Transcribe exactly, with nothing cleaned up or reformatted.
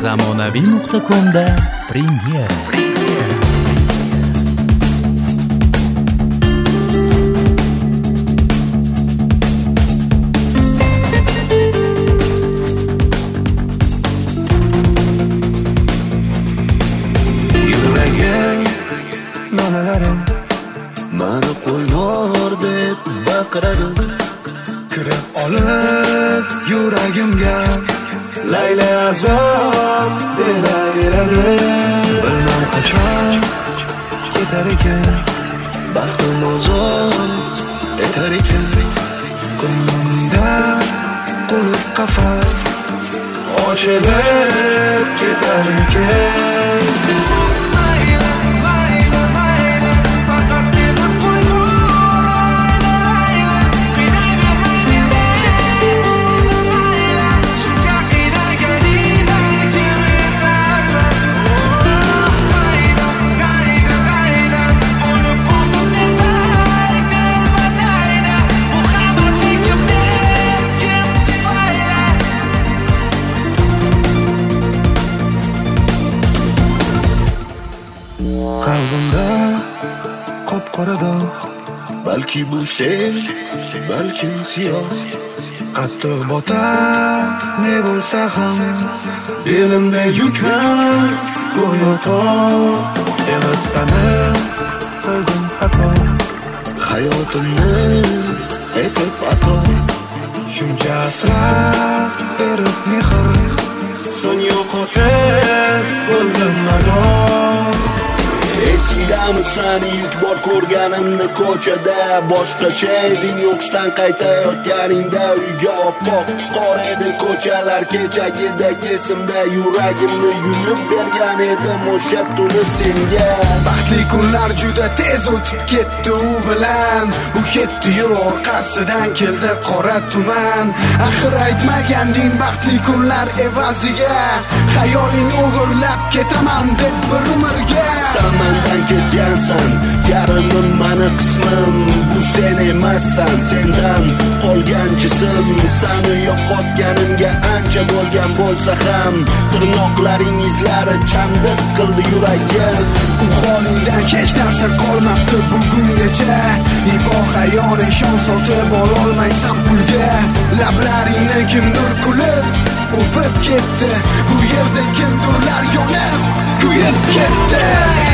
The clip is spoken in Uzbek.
zamonaviy nuqta komda premyera. Yuragim nonalarim mani qo'yvor deb baqiradi. Kirib olib yuragimga layla azob beraveradi. Bilmam qachon ketar ekan, baxtim ozod etar ekan. Ko'nglimda qulf qafas ochilib ketarmikan. Qalbimda qop-qora dog', balki bu sen, balkim siyoh. Qattiq botar ne bo'lsa ham, belimda yukmas go'yo tog'. Sevib seni qildim xato, hayotimni etib ato. Shuncha asrab berib mehr, so'ng yo'qotib bo'ldim mador. Esingdamisan ilk bor ko'rganimni ko'chada, boshqacha eding o'qishdan qaytayotganingda. Uyga oppoq qor edi ko'chalar kechagida, kesimda yuragimni yulib bergan edim o'sha tuni senga. Baxtli kunlar juda tez o'tib ketdi u bilan, u ketdi-yu orqasidan keldi qora tuman. Axir aytmaganding baxtli kunlar evaziga, xayoling o'g'irlab ketaman deb bir umrga. Mendan ketgansan, yarimim mani qismim, bu sen emassan, sendan qolgan jism. Seni yo'qotganimga ancha bo'lgan bo'lsa ham, tirnoqlaring izlari chandiq qildi yuragim. U holingdan hech narsa qolmabdi bugungacha, ibo xayol ishon sotib ololmaysan pulga. Lablaringni kimdir kulib o'pib ketdi, bu yerda kimdirlar yonib kuyib ketdi.